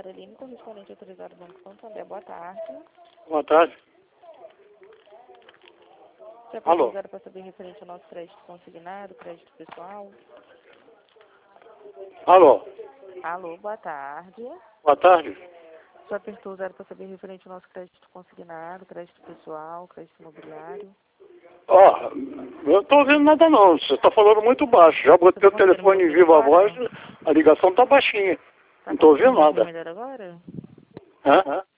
Caroline, correspondente autorizado do Banco Santander. Boa tarde. Boa tarde. Você é Alô? autorizado para saber referente ao nosso crédito consignado, crédito pessoal? Alô? Alô, boa tarde. Boa tarde. Você apertou 0 para saber referente ao nosso crédito consignado, crédito pessoal, crédito imobiliário? Ó, eu não tô ouvindo nada não. Você tá falando muito baixo. Já botei o telefone em viva voz, a ligação tá baixinha. Tá Não tô ouvindo conseguindo ouvir nada. melhor agora? Hã?